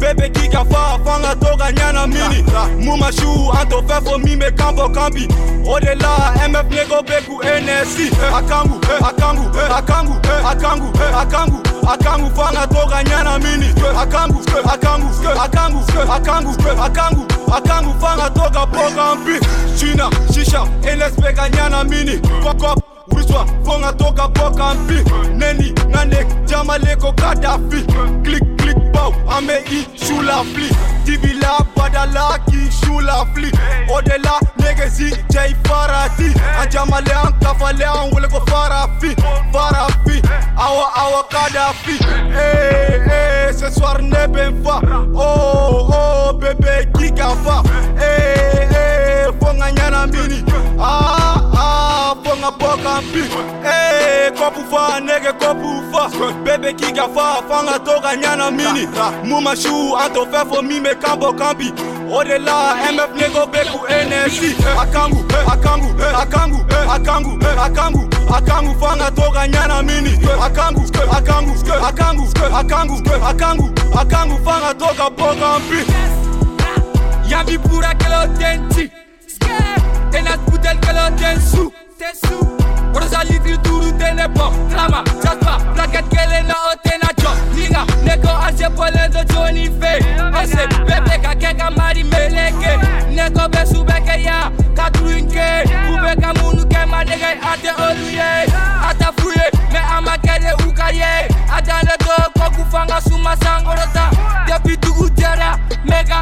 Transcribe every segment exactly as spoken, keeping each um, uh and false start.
bébé qui a fa fanga toga nyana mini Mouma chou anto fait for mi me kambo kambi Au-delà M F nego beku N S C Akangu, akangu, akangu, akangu, akangu Akangu fanga toga nyana mini Akangu, akangu, akangu, akangu, akangu Akangu fanga toga pogambi China, shisha, N S P nyana mini Kokop Wiswa, fonga toka boka mpi Neni, nanek, jamaleko Gaddafi Click, click, bow, ame i, chou la fli Divila, badala, ki, chou la fli Odela, negezi, jay farati An jamale, an kafale, an wole ko farafi Farafi, awa, awa Gaddafi Eh, eh, ce soir ne ben fa Oh, oh, bébé, qui gafa Eh, eh, fonga nyana mini Ah, ah, fonga boka Eh, kopu fa, nege kopu fa Bébé qui gafa, fanga toga nyana mini Mouma chou, anto fait for mi me kambo kambi Au-delà, M F nego beku N S C Akangu, akangu, akangu, akangu, akangu Akangu fanga toga nyana mini Akangu, akangu, akangu, akangu, akangu Akangu fanga toga boka mpi Yambi pura que lo tenti Tenas putel que lo tensu Tensu Rosalie fil turu tene po Drama, jaspa, plaquette kele na otena jo Linga, neko ase pole do Johnny Faye Ese, bebe ka keka mari meleke Neko besu beke ya, katruinke Ubeka munu ke manege ate oluye Ata fuye, me ama kere ukaye Adane do koku fanga suma sangorota Depi tu utera, mega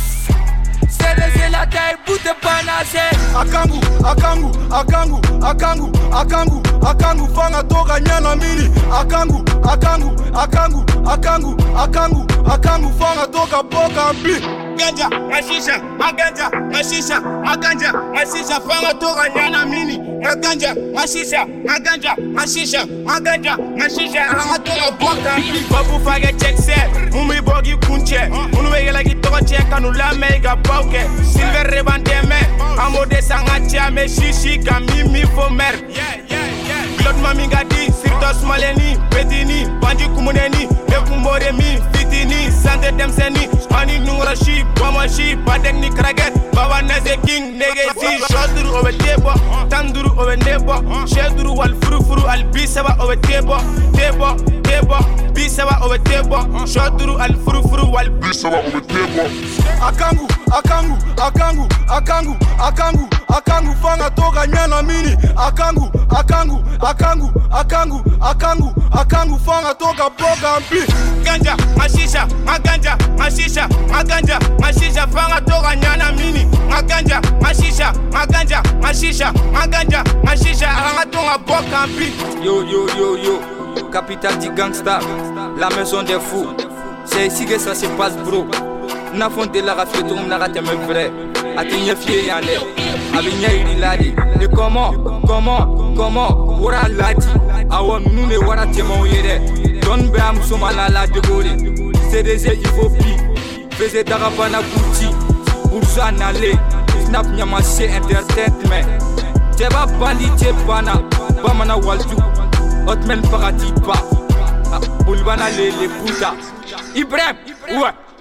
Sereze la taille, boute panase Akangu, akangu, akangu, akangu, akangu, akangu Fanga toga nyana mini Akangu, akangu, akangu, akangu, akangu, akangu Fanga toga boka mpi Ganja, mashisha, maganja, mashisha, maganja, mashisha Fanga toga nyana mini Maganja, mashisha, maganja, mashisha, maganja, mashisha Fanga toga boka mpi Babu fage check set, mumi bogi kunche Unu wege lagi toga check anu la mega bauke Silver reban deme, amode sangache ame shishi kamimi fo mer Glot mami gadi, sirtos maleni, petini, bandi kumuneni Nekumoremi, fitini, sante demseni Ani nungrashi, bamashi, badek ni kraget Baba neze king, negezi Shoduru owe tebo, tanduru owe nebo Sheduru wal furu furu al bisaba owe tebo Tebo, tebo, bisaba owe tebo Shoduru al furu furu wal bisaba owe tebo Akangu, akangu, akangu, akangu, akangu Akangu fanga toga nyana mini Akangu, akangu, akangu, akangu, akangu Akangu fanga toga boga mpi Ganja, mashisha, maganja, mashisha, maganja, mashisha Fanga toga nyana mini Maganja, mashisha, maganja, mashisha, maganja, mashisha Fanga toga boga mpi Yo, yo, yo, yo Capitale du gangsta La maison des fous C'est ici que ça se passe bro Na fonte la rafle tout na rate me vrai Atinye fie yane Abinya iri ladi Et comment, comment, comment Wara ladi Awa nous ne wara temo yere Don be am somala la de gole C D Z il faut pi Fese darabana Gucci Bourgeois nale Snap nyama se entertainment Teba bandi tebana Bamana walju Hotman paradis pa Bulbana le le puta Ibrahim Ouais